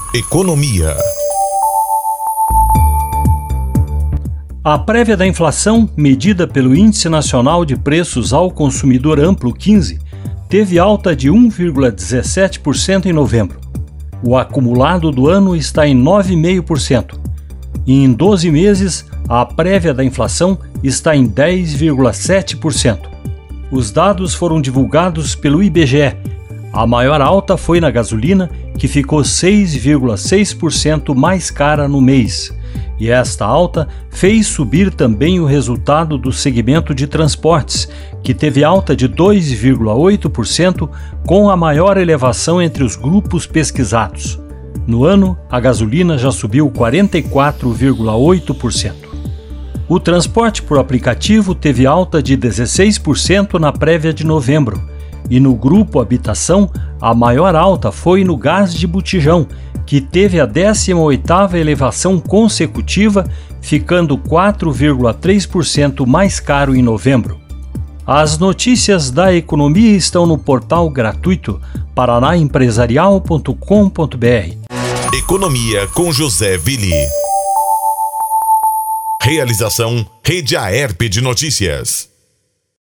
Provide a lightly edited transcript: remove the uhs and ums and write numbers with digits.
Economia. A prévia da inflação, medida pelo Índice Nacional de Preços ao Consumidor Amplo 15, teve alta de 1,17% em novembro. O acumulado do ano está em 9,5%. E em 12 meses, a prévia da inflação está em 10,7%. Os dados foram divulgados pelo IBGE. A maior alta foi na gasolina, que ficou 6,6% mais cara no mês. E esta alta fez subir também o resultado do segmento de transportes, que teve alta de 2,8%, com a maior elevação entre os grupos pesquisados. No ano, a gasolina já subiu 44,8%. O transporte por aplicativo teve alta de 16% na prévia de novembro. E no grupo habitação, a maior alta foi no gás de botijão, que teve a 18ª elevação consecutiva, ficando 4,3% mais caro em novembro. As notícias da economia estão no portal gratuito paranaempresarial.com.br. Economia com José Willi. Realização Rede Aerp de Notícias.